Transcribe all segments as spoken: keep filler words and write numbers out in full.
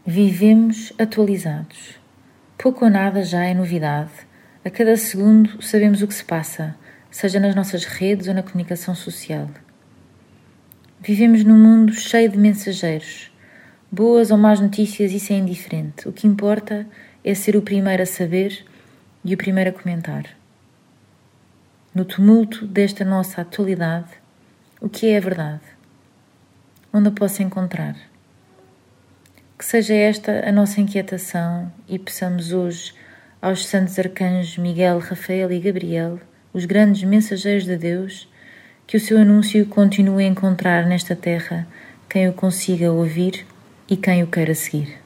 Vivemos atualizados. Pouco ou nada já é novidade. A cada segundo sabemos o que se passa, seja nas nossas redes ou na comunicação social. Vivemos num mundo cheio de mensageiros. Boas ou más notícias, isso é indiferente. O que importa é ser o primeiro a saber e o primeiro a comentar. No tumulto desta nossa atualidade, o que é a verdade? Onde a posso encontrar? Que seja esta a nossa inquietação e peçamos hoje aos santos arcanjos Miguel, Rafael e Gabriel, os grandes mensageiros de Deus, que o seu anúncio continue a encontrar nesta terra quem o consiga ouvir e quem o queira seguir.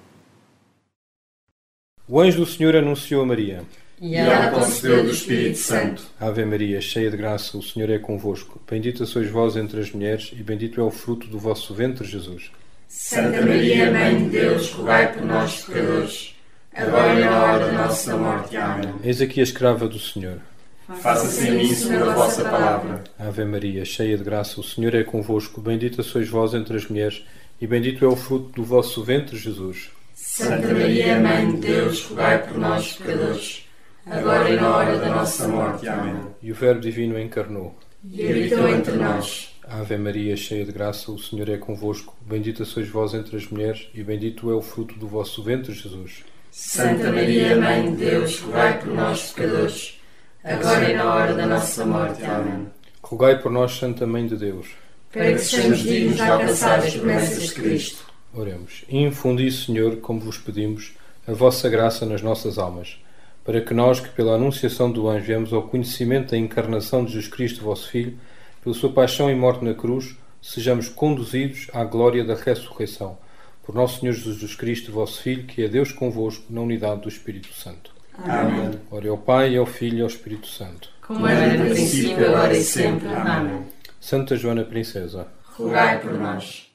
O anjo do Senhor anunciou a Maria. E ela concebeu do Espírito Santo. Ave Maria, cheia de graça, o Senhor é convosco. Bendita sois vós entre as mulheres e bendito é o fruto do vosso ventre, Jesus. Santa Maria, Mãe de Deus, rogai por nós, pecadores, agora e na hora da nossa morte. Amém. Eis aqui a escrava do Senhor. Faça-se em mim segundo a vossa palavra. Ave Maria, cheia de graça, o Senhor é convosco. Bendita sois vós entre as mulheres e bendito é o fruto do vosso ventre, Jesus. Santa Maria, Mãe de Deus, rogai por nós, pecadores, agora e na hora da nossa morte. Amém. E o Verbo Divino encarnou E habitou entre nós. Ave Maria, cheia de graça, o Senhor é convosco. Bendita sois vós entre as mulheres e bendito é o fruto do vosso ventre, Jesus. Santa Maria, Mãe de Deus, rogai por nós, pecadores, agora e na hora da nossa morte. Amém. Rogai por nós, Santa Mãe de Deus, para que sejamos dignos de alcançar as promessas de Cristo. Oremos. Infundi, Senhor, como vos pedimos, a vossa graça nas nossas almas, para que nós, que pela anunciação do anjo viemos ao conhecimento da encarnação de Jesus Cristo, vosso Filho, pela sua paixão e morte na cruz, sejamos conduzidos à glória da ressurreição. Por nosso Senhor Jesus Cristo, vosso Filho, que é Deus convosco, na unidade do Espírito Santo. Amém. Ora ao Pai, ao Filho e ao Espírito Santo. Como era no princípio, agora e sempre. Amém. Santa Joana Princesa, rogai por nós.